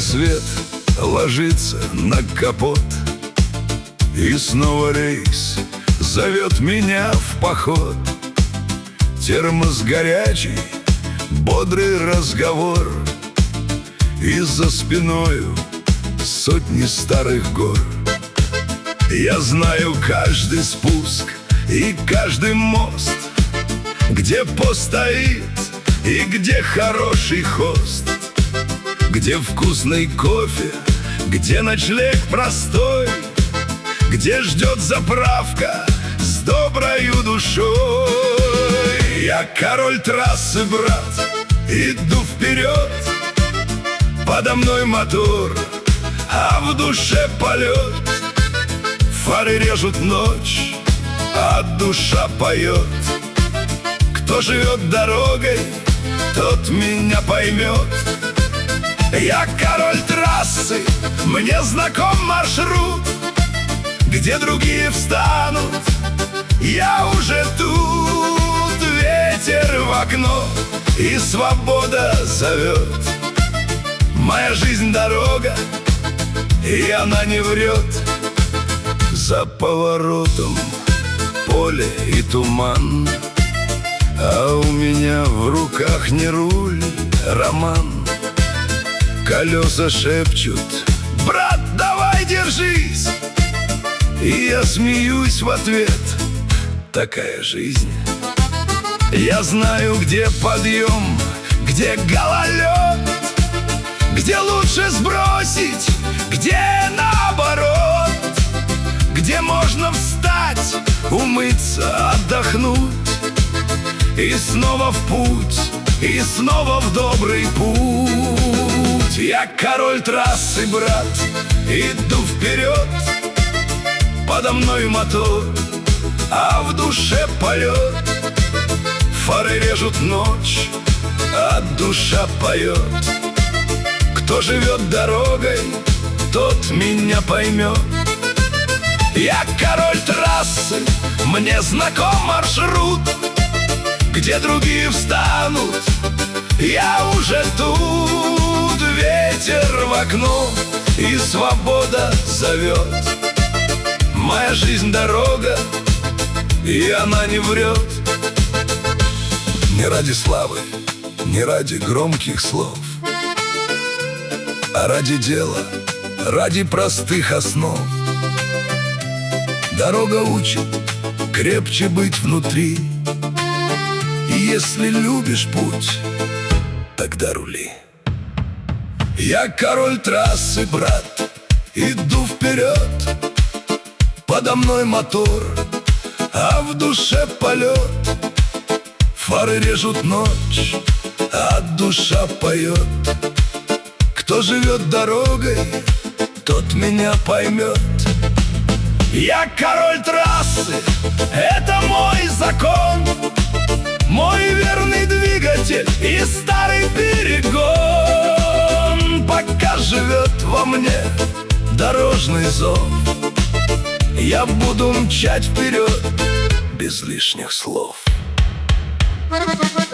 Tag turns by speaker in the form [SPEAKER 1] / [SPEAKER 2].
[SPEAKER 1] рассвет ложится на капот, и снова рейс зовет меня в поход. Термос горячий, бодрый разговор, и за спиною сотни старых гор. Я знаю каждый спуск и каждый мост, где постоит и где хороший хост, где вкусный кофе, где ночлег простой, где ждет заправка с доброю душой. Я король трассы, брат, иду вперед, подо мной мотор, а в душе полет. Фары режут ночь, а душа поет. Кто живет дорогой, тот меня поймет. Я король трассы, мне знаком маршрут, где другие встанут, я уже тут. Ветер в окно, и свобода зовет. Моя жизнь дорога, и она не врет. За поворотом поле и туман, а у меня в руках не руль, роман. Колеса шепчут: брат, давай держись. И я смеюсь в ответ: такая жизнь. Я знаю, где подъем, где гололед, где лучше сбросить, где наоборот, где можно встать, умыться, отдохнуть, и снова в путь, и снова в добрый путь. Я король трассы, брат, иду вперед, подо мной мотор, а в душе полет. Фары режут ночь, а душа поет. Кто живет дорогой, тот меня поймет. Я король трассы, мне знаком маршрут, где другие встанут, я уже тут. Ветер в окно, и свобода зовет. Моя жизнь дорога, и она не врет. Не ради славы, не ради громких слов, а ради дела, ради простых основ. Дорога учит крепче быть внутри, и если любишь путь, тогда рули. Я король трассы, брат, иду вперед, подо мной мотор, а в душе полет. Фары режут ночь, а душа поет. Кто живет дорогой, тот меня поймет. Я король трассы, это мой закон, мой верный двигатель и старый перегон. Пока живет во мне дорожный зов, я буду мчать вперед без лишних слов.
[SPEAKER 2] Thank you.